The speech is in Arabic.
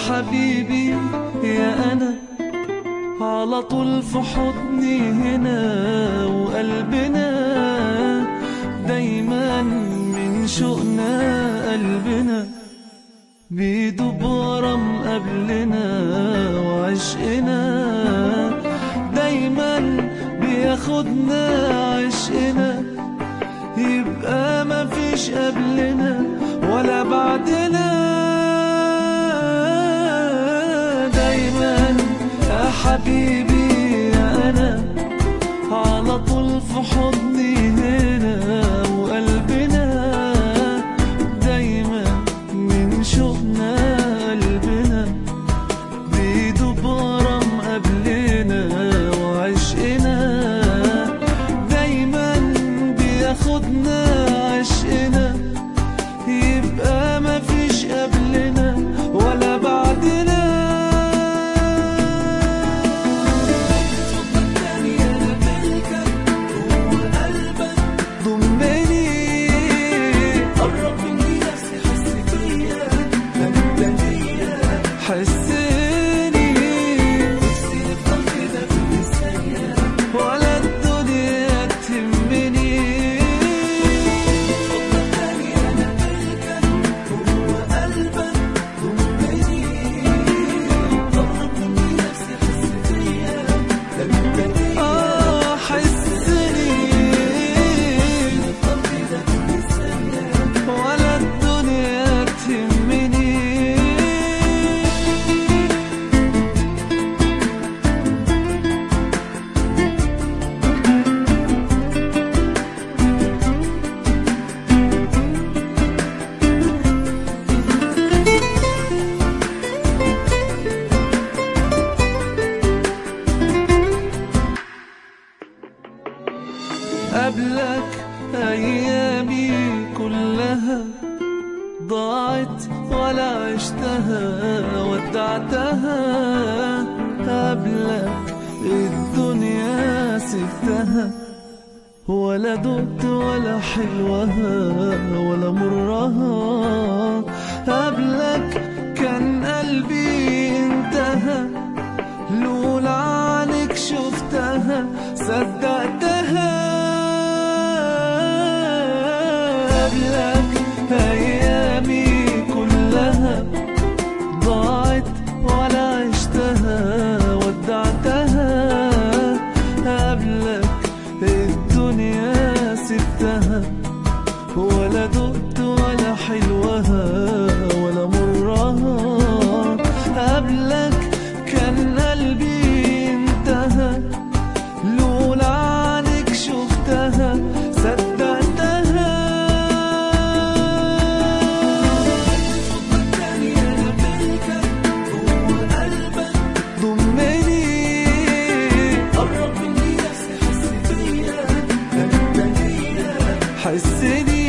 حبيبي يا أنا، على طول في حضني هنا وقلبنا دايما من شوقنا قلبنا بيدوب ورا مقابلنا، وعشقنا دايما بياخدنا عشقنا، يبقى مفيش قبلنا ولا بعدنا. دايما يا حبيبي يا أنا، على طول في حضني هنا وقلبنا دايما من شوقنا قلبنا بيدوب ورا مقابلنا، وعشقنا دايما بياخدنا عشقنا، يبقى مفيش قبلنا ولا بعدنا. حسني نفسي نفضل كده كل ثانية، ولا الدنيا تهمني. حضنك تاني أنا ملكك جوا قلبك ضمني، قرب مني نفسي حس فيا لما حسني نفضل كده كل ثانية، ولا الدنيا تهمني. قبلك أيامي كلها ضاعت ولا عشتها ودعتها، قبلك الدنيا سبتها، ولا دقت ولا حلوها ولا مرها. قبلك كان قلبي انتهى، لولا عنك شفتها صدقتها. قبلك أيامي كلها ضاعت ولا عشتها ودعتها، قبلك الدنيا سبتها، ولا دقت ولا حلوها ولا مرها. قبلك كان قلبي انتهى، لولا عنك شفتها صدقتها. حضنك تاني أنا ملكك جوا قلبك ضمني، قرب مني نفسي حس فيا لما حسني